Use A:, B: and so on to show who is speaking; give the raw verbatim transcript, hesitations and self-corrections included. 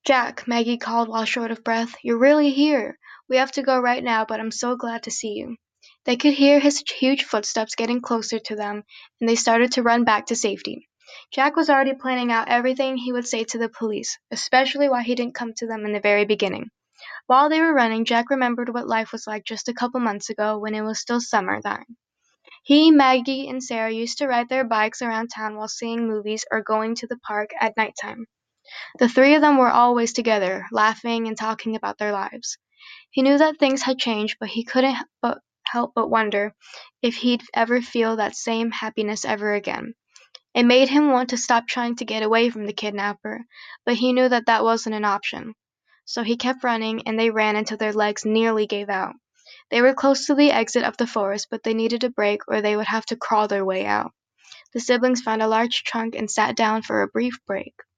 A: Jack, Maggie called while short of breath. You're really here. We have to go right now, but I'm so glad to see you. They could hear his huge footsteps getting closer to them, and they started to run back to safety. Jack was already planning out everything he would say to the police, especially why he didn't come to them in the very beginning. While they were running, Jack remembered what life was like just a couple months ago when it was still summertime. He, Maggie, and Sarah used to ride their bikes around town while seeing movies or going to the park at nighttime. The three of them were always together, laughing and talking about their lives. He knew that things had changed, but he couldn't but help but wonder if he'd ever feel that same happiness ever again. It made him want to stop trying to get away from the kidnapper, but he knew that that wasn't an option. So he kept running, and they ran until their legs nearly gave out. They were close to the exit of the forest, but they needed a break or they would have to crawl their way out. The siblings found a large trunk and sat down for a brief break.